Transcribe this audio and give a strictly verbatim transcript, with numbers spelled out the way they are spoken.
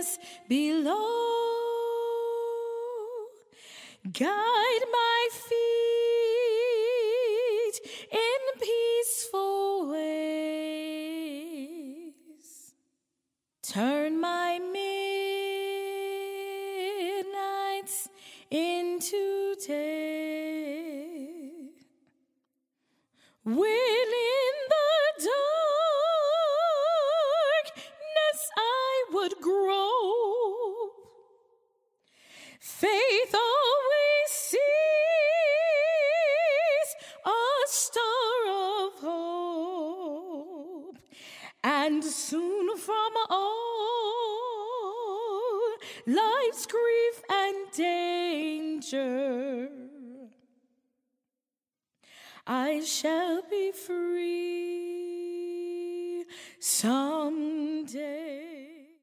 darkness below. Guide my feet in peaceful ways. Turn my midnights into day. When in the darkness I would grope, faith always sees a star of hope, and soon from all life's grief and danger I shall be free some